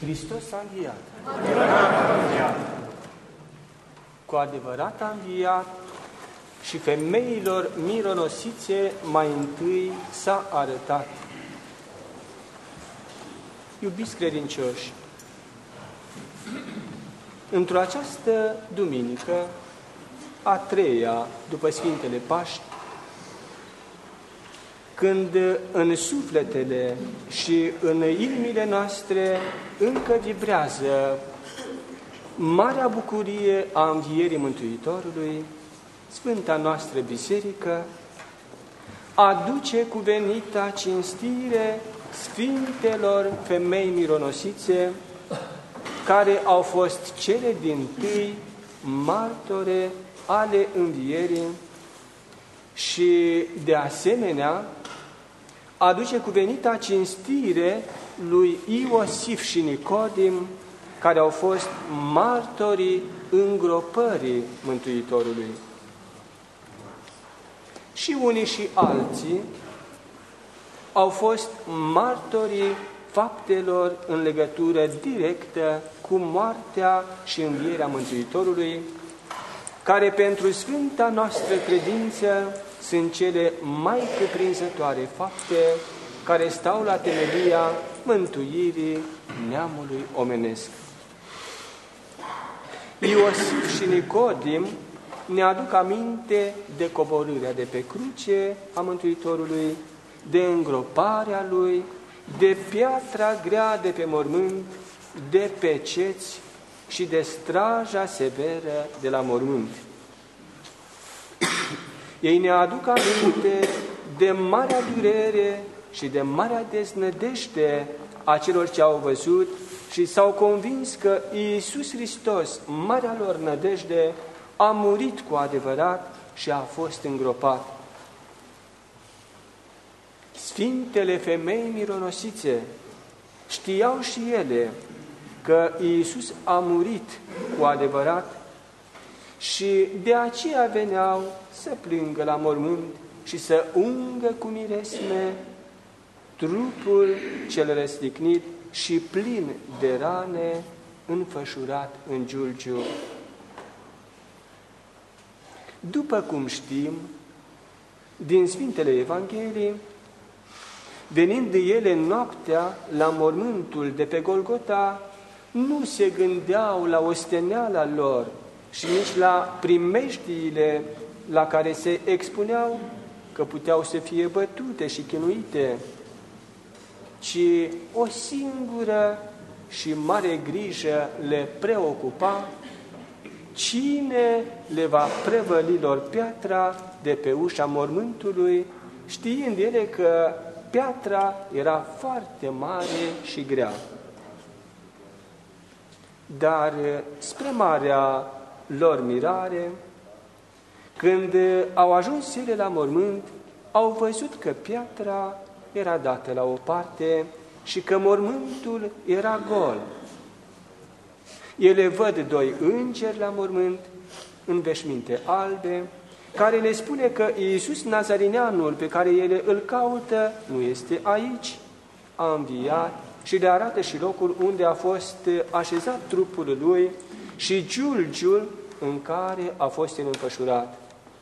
Hristos a înviat. Cu adevărat a înviat și femeilor mironosițe mai întâi s-a arătat. Iubiți credincioși, într-o această duminică, a treia după Sfintele Paști, când în sufletele și în inimile noastre încă vibrează marea bucurie a învierii Mântuitorului, Sfânta noastră Biserică aduce cuvenita cinstire Sfintelor femei mironosițe, care au fost cele dintâi martore ale învierii și, de asemenea, aduce cuvenita cinstire lui Iosif și Nicodim, care au fost martorii îngropării Mântuitorului. Și unii și alții au fost martorii faptelor în legătură directă cu moartea și învierea Mântuitorului, care pentru sfânta noastră credință sunt cele mai cuprinzătoare fapte care stau la temelia mântuirii neamului omenesc. Iosif și Nicodim ne aduc aminte de coborârea de pe cruce a Mântuitorului, de îngroparea Lui, de piatra grea de pe mormânt, de peceți și de straja severă de la mormânt. Ei ne aduc aminte de marea durere și de marea deznădejde a celor ce au văzut și s-au convins că Iisus Hristos, marea lor nădejde, a murit cu adevărat și a fost îngropat. Sfintele femei mironosițe știau și ele că Iisus a murit cu adevărat și de aceea veneau să plângă la mormânt și să ungă cu miresme trupul cel răstignit și plin de rane, înfășurat în giulgiu. După cum știm, din Sfintele Evanghelii, venind ele noaptea la mormântul de pe Golgota, nu se gândeau la osteneala lor și nici la primejdiile la care se expuneau, că puteau să fie bătute și chinuite, ci o singură și mare grijă le preocupa: cine le va prăvăli lor piatra de pe ușa mormântului, știind ele că piatra era foarte mare și grea. Dar, spre marea lor mirare, când au ajuns ele la mormânt, au văzut că piatra era dată la o parte și că mormântul era gol. Ele văd doi îngeri la mormânt, în veșminte albe, care le spune că Iisus Nazarineanul, pe care ele îl caută, nu este aici, a înviat, și le arată și locul unde a fost așezat trupul lui și giulgiul în care a fost el înfășurat.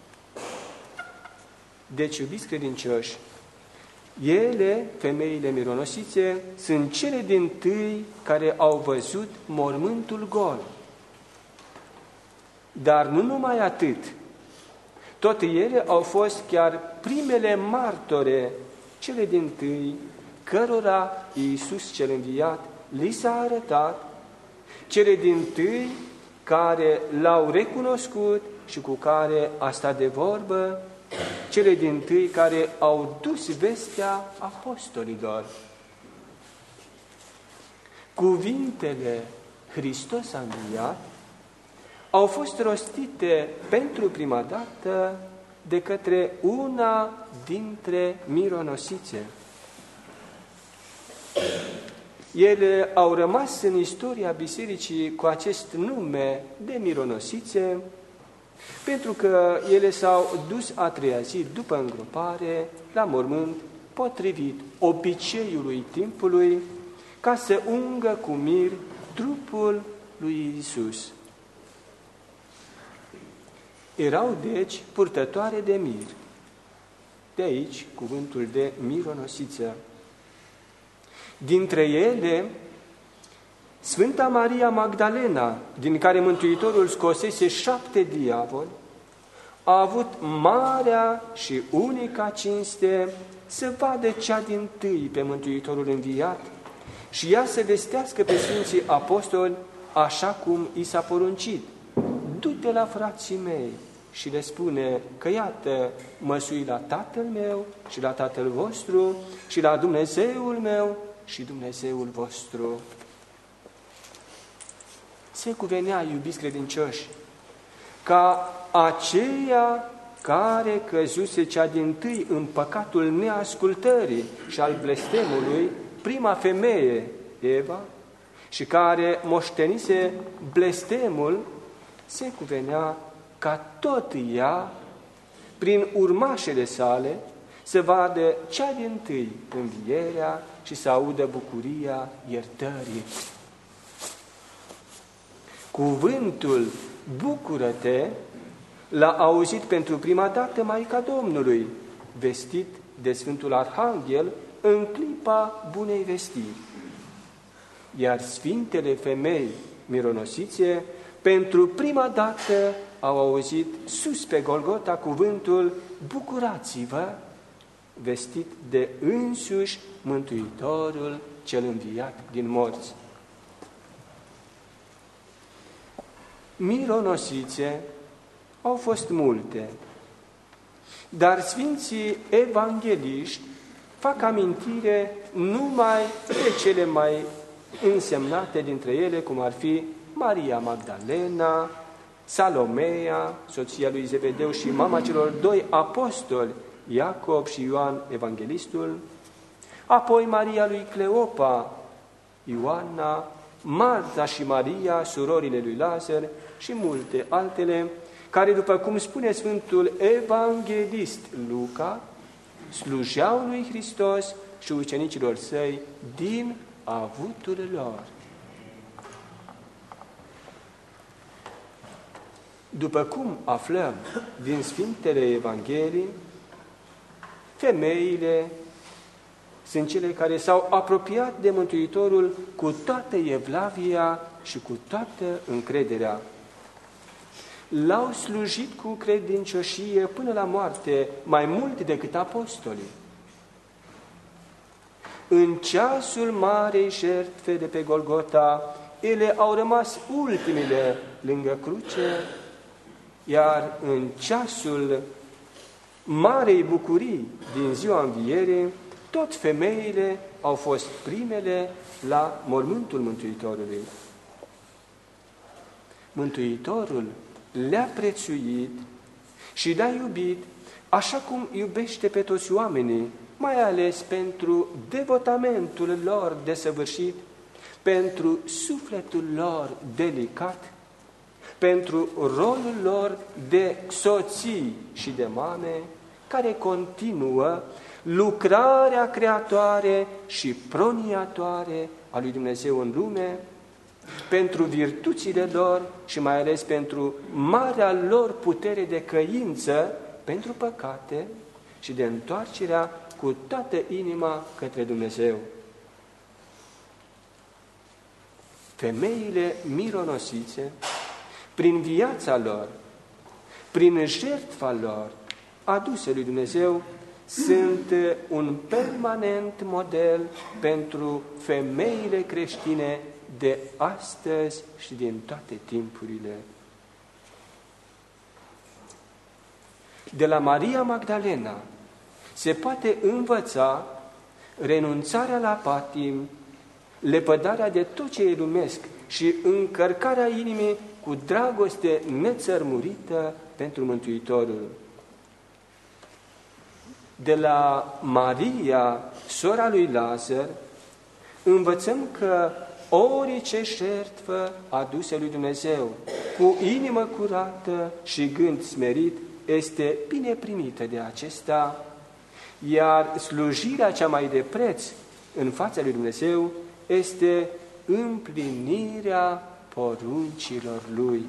Deci, iubiți credincioși, ele, femeile mironosițe, sunt cele dintâi care au văzut mormântul gol. Dar nu numai atât. Tot ele au fost chiar primele martore, cele dintâi, cărora Iisus cel înviat li s-a arătat, cele dintâi care l-au recunoscut și cu care a stat de vorbă, cele dintâi care au dus vestea apostolilor. Cuvintele Hristos a înviat au fost rostite pentru prima dată de către una dintre mironosițe. Ele au rămas în istoria bisericii cu acest nume de mironosițe, pentru că ele s-au dus a treia zi după îngropare la mormânt, potrivit obiceiului timpului, ca să ungă cu mir trupul lui Iisus. Erau, deci, purtătoare de mir. De aici cuvântul de mironosiță. Dintre ele, Sfânta Maria Magdalena, din care Mântuitorul scosese 7 diavoli, a avut marea și unica cinste să vadă cea dintâi pe Mântuitorul înviat și ea să vestească pe Sfinții Apostoli așa cum i s-a poruncit. Du-te la frații mei și le spune că iată, mă sui la Tatăl meu și la Tatăl vostru și la Dumnezeul meu și Dumnezeul vostru. Se cuvenea, iubiți credincioși, ca aceea care căzuse cea dintâi în păcatul neascultării și al blestemului, prima femeie, Eva, și care moștenise blestemul, se cuvenea ca tot ea, prin urmașele sale, să vadă cea dintâi învierea și să audă bucuria iertării. Cuvântul bucură-te l-a auzit pentru prima dată Maica Domnului, vestit de Sfântul Arhanghel în clipa bunei vestiri. Iar Sfintele Femei mironosițe pentru prima dată au auzit sus pe Golgota cuvântul bucurați-vă, vestit de însuși Mântuitorul cel înviat din morți. Mironosițe au fost multe, dar Sfinții Evangeliști fac amintire numai de cele mai însemnate dintre ele, cum ar fi Maria Magdalena, Salomea, soția lui Zebedeu și mama celor 2 apostoli, Iacob și Ioan Evanghelistul, apoi Maria lui Cleopa, Ioana, Marta și Maria, surorile lui Lazar și multe altele, care, după cum spune Sfântul Evanghelist Luca, slujeau lui Hristos și ucenicilor săi din avutul lor. După cum aflăm din Sfintele Evanghelii, femeile sunt cele care s-au apropiat de Mântuitorul cu toată evlavia și cu toată încrederea. L-au slujit cu credincioșie până la moarte, mai mult decât apostolii. În ceasul marei jertfe de pe Golgota, ele au rămas ultimele lângă cruce, iar în ceasul marei bucurii din ziua învierii, tot femeile au fost primele la mormântul Mântuitorului. Mântuitorul le-a prețuit și le-a iubit așa cum iubește pe toți oamenii, mai ales pentru devotamentul lor desăvârșit, pentru sufletul lor delicat, pentru rolul lor de soții și de mame, care continuă lucrarea creatoare și proniatoare a lui Dumnezeu în lume, pentru virtuțile lor și mai ales pentru marea lor putere de căință pentru păcate și de întoarcerea cu toată inima către Dumnezeu. Femeile mironosițe, prin viața lor, prin jertfa lor aduse lui Dumnezeu, sunt un permanent model pentru femeile creștine de astăzi și din toate timpurile. De la Maria Magdalena se poate învăța renunțarea la patim, lepădarea de tot ce e lumesc și încărcarea inimii cu dragoste nețărmurită pentru Mântuitorul. De la Maria, sora lui Lazar, învățăm că orice jertfă adusă lui Dumnezeu, cu inimă curată și gând smerit, este bine primită de acesta, iar slujirea cea mai de preț în fața lui Dumnezeu este împlinirea poruncilor Lui.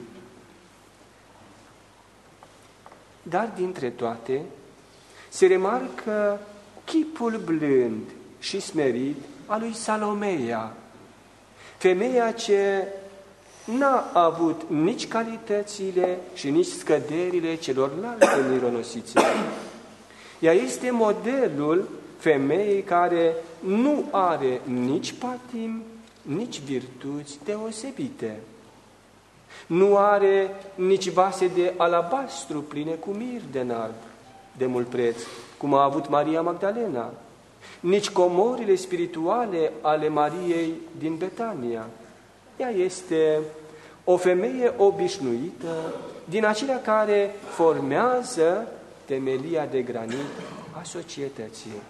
Dar dintre toate se remarcă chipul blând și smerit al lui Salomeia, femeia ce n-a avut nici calitățile și nici scăderile celorlalte mironosițe. Ea este modelul femeii care nu are nici patim, nici virtuți deosebite. Nu are nici vase de alabastru pline cu mir de înalt, de mult preț, cum a avut Maria Magdalena, nici comorile spirituale ale Mariei din Betania. Ea este o femeie obișnuită, din acelea care formează temelia de granit a societății.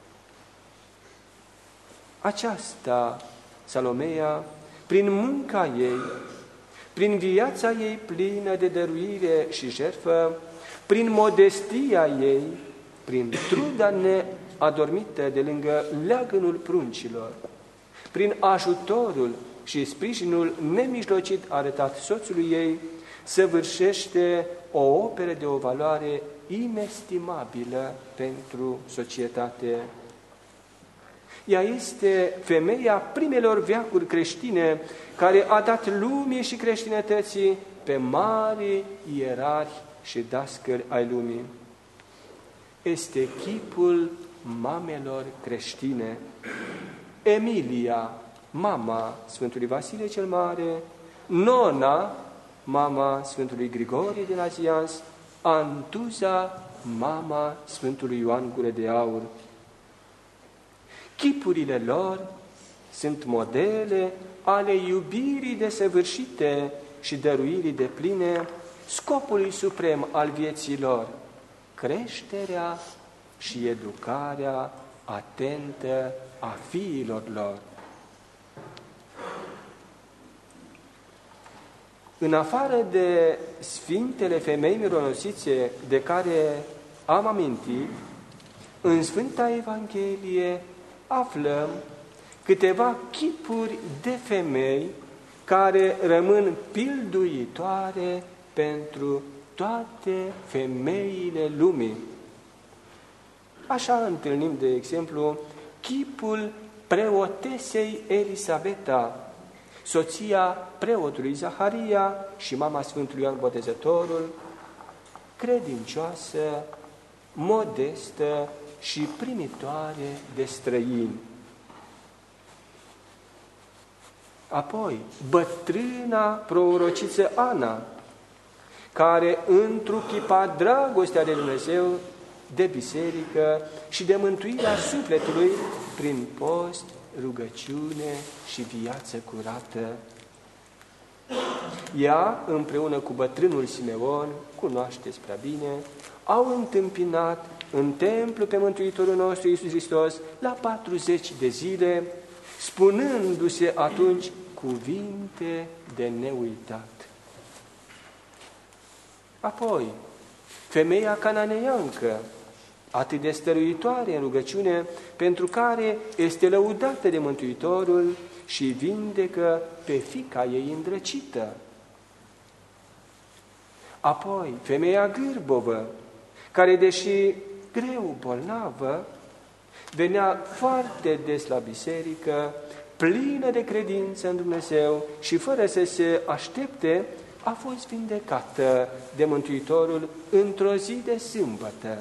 Aceasta, Salomeia, prin munca ei, prin viața ei plină de dăruire și jertfă, prin modestia ei, prin truda neadormită de lângă leagănul pruncilor, prin ajutorul și sprijinul nemijlocit arătat soțului ei, săvârșește o operă de o valoare inestimabilă pentru societate. Ea este femeia primelor veacuri creștine care a dat lumii și creștinătății pe mari ierarhi și dascăli ai lumii. Este chipul mamelor creștine. Emilia, mama Sfântului Vasile cel Mare, Nona, mama Sfântului Grigorie de Nazianz, Antuza, mama Sfântului Ioan Gură de Aur. Chipurile lor sunt modele ale iubirii desăvârșite și dăruirii depline scopului suprem al vieții lor, creșterea și educarea atentă a fiilor lor. În afară de sfintele femei mironosițe de care am amintit, în Sfânta Evanghelie aflăm câteva chipuri de femei care rămân pilduitoare pentru toate femeile lumii. Așa întâlnim, de exemplu, chipul preotesei Elisaveta, soția preotului Zaharia și mama Sfântului Ioan Botezătorul, credincioasă, modestă și primitoare de străini. Apoi, bătrâna prorociță Ana, care întruchipa dragostea de Dumnezeu, de biserică și de mântuirea sufletului prin post, rugăciune și viață curată. Ea, împreună cu bătrânul Simeon, cunoașteți prea bine, au întâmpinat în templu pe Mântuitorul nostru Iisus Hristos la 40 de zile, spunându-se atunci cuvinte de neuitat. Apoi, femeia cananeiancă, atât de stăruitoare în rugăciune, pentru care este lăudată de Mântuitorul și vindecă pe fiica ei îndrăcită. Apoi, femeia gârbovă, care, deși greu bolnavă, venea foarte des la biserică, plină de credință în Dumnezeu și fără să se aștepte, a fost vindecată de Mântuitorul într-o zi de sâmbătă.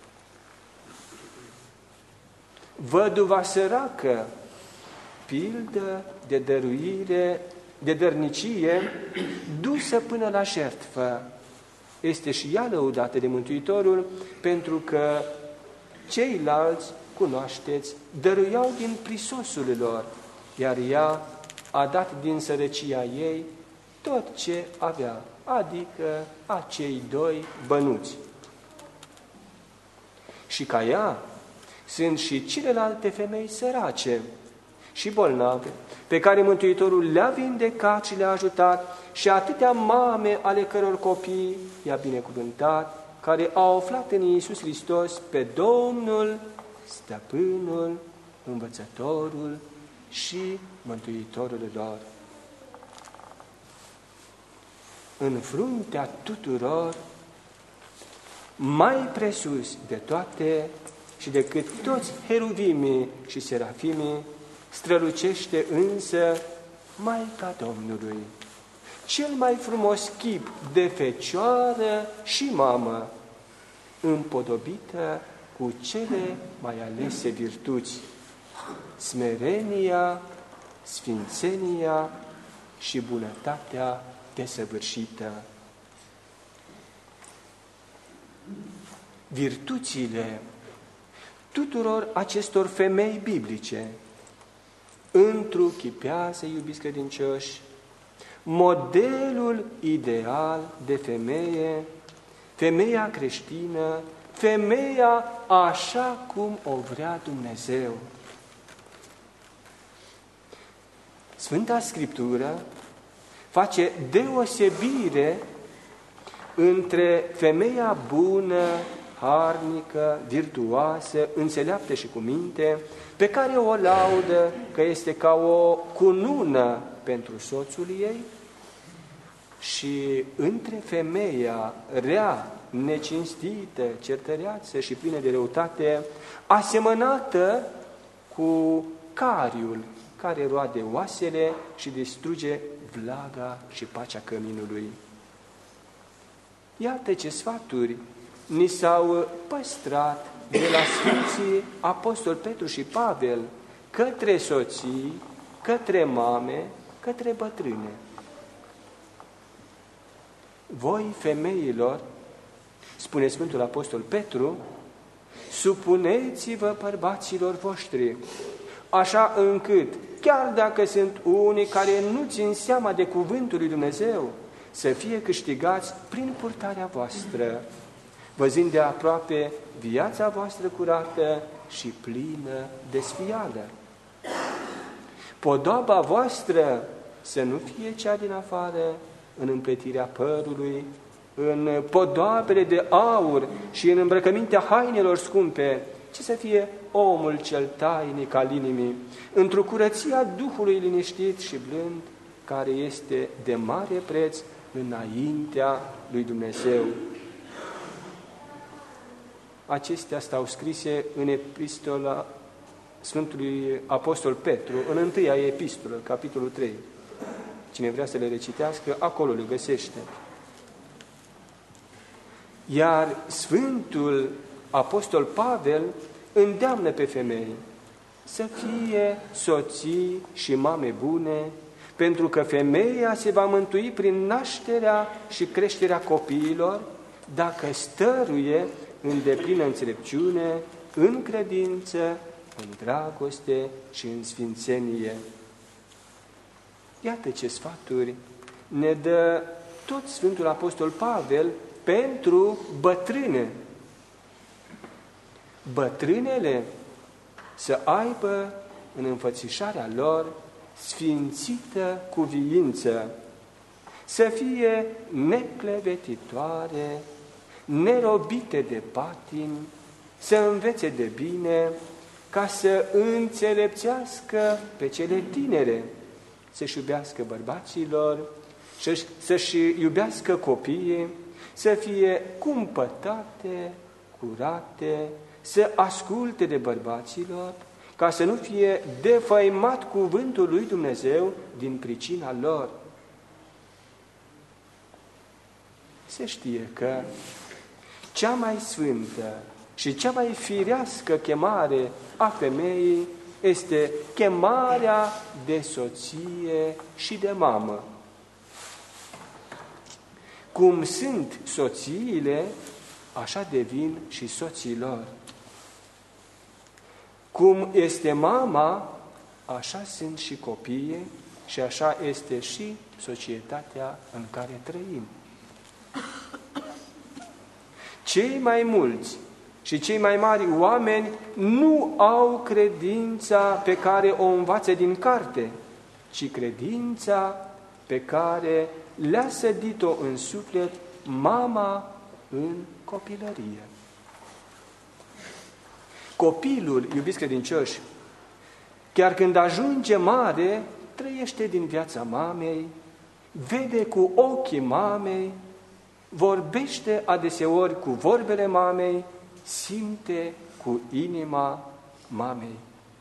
Văduva săracă, pildă de dăruire, de dărnicie, dusă până la jertfă, este și ea lăudată de Mântuitorul, pentru că ceilalți, cunoașteți, dăruiau din prisosul lor, iar ea a dat din sărăcia ei tot ce avea, adică acei 2 bănuți. Și ca ea sunt și celelalte femei sărace și bolnave, pe care Mântuitorul le-a vindecat și le-a ajutat, și atâtea mame ale căror copii i-a binecuvântat, care au aflat în Iisus Hristos pe Domnul, Stăpânul, Învățătorul și Mântuitorul lor. În fruntea tuturor, mai presus de toate și decât toți heruvimii și serafimii, strălucește însă Maica Domnului, cel mai frumos chip de fecioară și mamă, împodobită cu cele mai alese virtuți, smerenia, sfințenia și bunătatea desăvârșită. Virtuțile tuturor acestor femei biblice întruchipează, iubiți credincioși, modelul ideal de femeie, femeia creștină, femeia așa cum o vrea Dumnezeu. Sfânta Scriptură face deosebire între femeia bună, harnică, virtuoasă, înțeleaptă și cu minte, pe care o laudă că este ca o cunună pentru soțul ei, și între femeia rea, necinstită, certăreață și plină de răutate, asemănată cu cariul care roade oasele și distruge vlaga și pacea căminului. Iată ce sfaturi ni s-au păstrat de la Sfinții Apostoli Petru și Pavel către soții, către mame, către bătrâne. Voi, femeilor, spune Sfântul Apostol Petru, supuneți-vă bărbaților voștri, așa încât, chiar dacă sunt unii care nu țin seama de cuvântul lui Dumnezeu, să fie câștigați prin purtarea voastră, văzând de aproape viața voastră curată și plină de sfială. Podoaba voastră să nu fie cea din afară, în împletirea părului, în podoabele de aur și în îmbrăcămintea hainelor scumpe, ci să fie omul cel tainic al inimii, într-o curăția Duhului liniștit și blând, care este de mare preț înaintea lui Dumnezeu. Acestea stau scrise în epistola Sfântului Apostol Petru, în întâia epistolă, capitolul 3. Cine vrea să le recitească, acolo le găsește. Iar Sfântul Apostol Pavel îndeamnă pe femei să fie soții și mame bune, pentru că femeia se va mântui prin nașterea și creșterea copiilor, dacă stăruie în deplină înțelepciune, în credință, în dragoste și în sfințenie. Iată ce sfaturi ne dă tot Sfântul Apostol Pavel pentru bătrâne. Bătrânele să aibă în înfățișarea lor sfințită cuviință, să fie neclevetitoare, nerobite de patimi, să învețe de bine, ca să înțelepțească pe cele tinere, să-și iubească bărbaților, să-și iubească copiii, să fie cumpătate, curate, să asculte de bărbaților, ca să nu fie defăimat cuvântul lui Dumnezeu din pricina lor. Se știe că cea mai sfântă și cea mai firească chemare a femeii este chemarea de soție și de mamă. Cum sunt soțiile, așa devin și soții lor. Cum este mama, așa sunt și copiii și așa este și societatea în care trăim. Cei mai mulți și cei mai mari oameni nu au credința pe care o învață din carte, ci credința pe care le-a sădit-o în suflet mama în copilărie. Copilul, iubiți credincioși, Chiar când ajunge mare, trăiește din viața mamei, vede cu ochii mamei, vorbește adeseori cu vorbele mamei, simte cu inima mamei.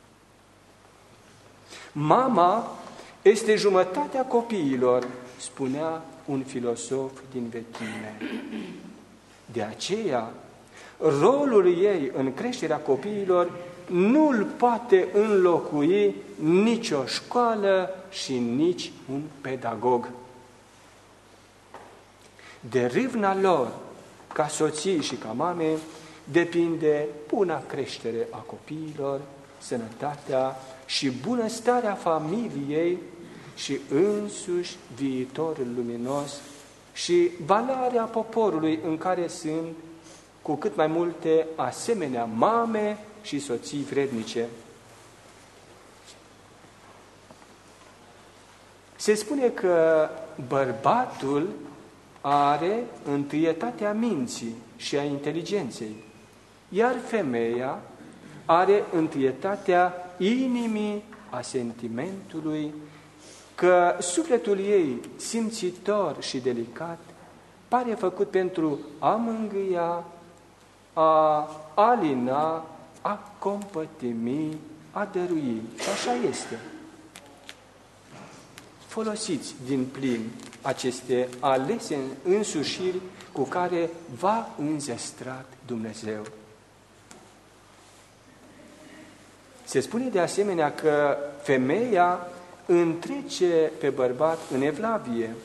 Mama este jumătatea copiilor, spunea un filosof din vechime. De aceea, rolul ei în creșterea copiilor nu-l poate înlocui nicio școală și nici un pedagog. De râvna lor, ca soții și ca mame, depinde buna creștere a copiilor, sănătatea și bunăstarea familiei și însuși viitorul luminos și valoarea poporului în care sunt cu cât mai multe asemenea mame și soții vrednice. Se spune că bărbatul are întâietatea minții și a inteligenței, iar femeia are întâietatea inimii, a sentimentului, că sufletul ei, simțitor și delicat, pare făcut pentru a mângâia, a alina, a compătimi, a dărui. Și așa este. Folosiți din plin aceste alese însușiri cu care v-a înzestrat Dumnezeu. Se spune de asemenea că femeia întrece pe bărbat în evlavie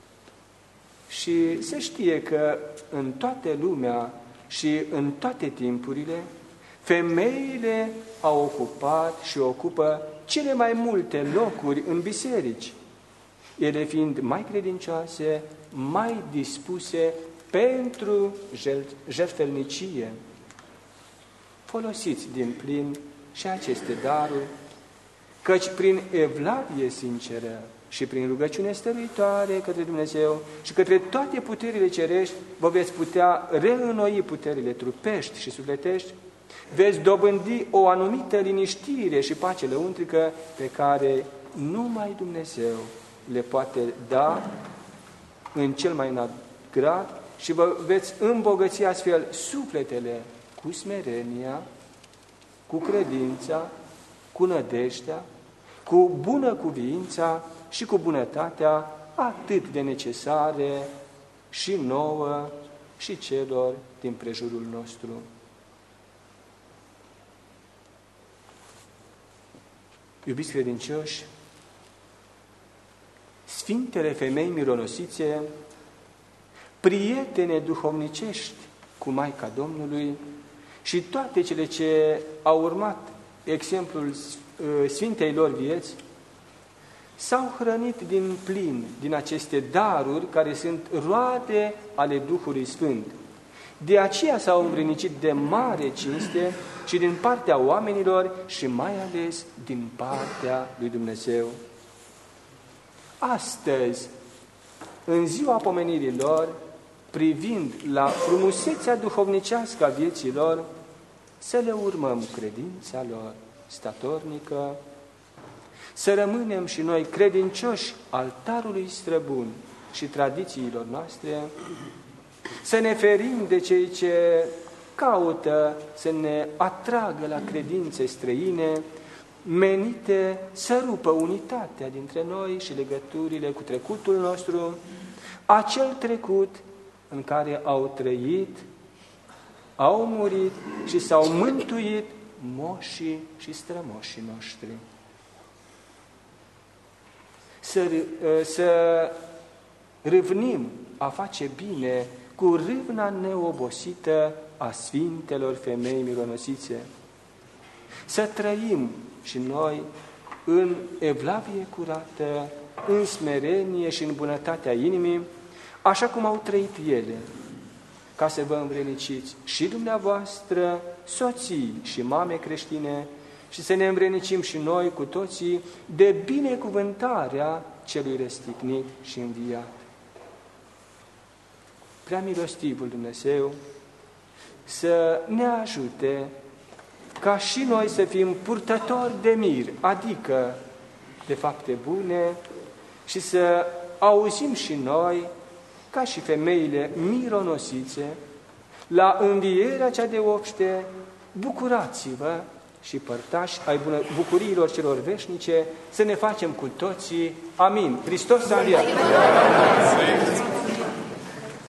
și se știe că în toată lumea și în toate timpurile, femeile au ocupat și ocupă cele mai multe locuri în biserici, ele fiind mai credincioase, mai dispuse pentru jertfelnicie. Folosiți din plin și aceste daruri, căci prin evlavie sinceră și prin rugăciune stăruitoare către Dumnezeu și către toate puterile cerești, vă veți putea reînnoi puterile trupești și sufletești, veți dobândi o anumită liniștire și pace lăuntrică pe care numai Dumnezeu le poate da în cel mai înalt grad și vă veți îmbogăți astfel sufletele cu smerenia, cu credința, cu nădejdea, cu bunăcuvința și cu bunătatea atât de necesare și nouă și celor din prejurul nostru. Iubiți credincioși, Sfintele femei mironosițe, prietene duhovnicești cu Maica Domnului și toate cele ce au urmat exemplul Sfintei lor vieți, s-au hrănit din plin din aceste daruri care sunt roade ale Duhului Sfânt. De aceea s-au învrednicit de mare cinste și din partea oamenilor și mai ales din partea lui Dumnezeu. Astăzi, în ziua pomenirii lor, privind la frumusețea duhovnicească a vieții lor, să le urmăm credința lor statornică, să rămânem și noi credincioși altarului străbun și tradițiilor noastre, să ne ferim de cei ce caută să ne atragă la credințe străine, menite să rupă unitatea dintre noi și legăturile cu trecutul nostru, acel trecut în care au trăit, au murit și s-au mântuit moșii și strămoșii noștri. Să râvnim a face bine cu râvna neobosită a Sfintelor femei mironosițe. Să trăim și noi în evlavie curată, în smerenie și în bunătatea inimii, așa cum au trăit ele, ca să vă învredniciți și dumneavoastră, soții și mame creștine, și să ne învrednicim și noi cu toții de binecuvântarea celui răstignit și înviat. Prea milostivul Dumnezeu să ne ajute ca și noi să fim purtători de mir, adică de fapte bune, și să auzim și noi, ca și femeile mironosițe, la învierea cea de obște, bucurați-vă și părtași ai bucuriilor celor veșnice, să ne facem cu toții. Amin. Hristos s-a înviat!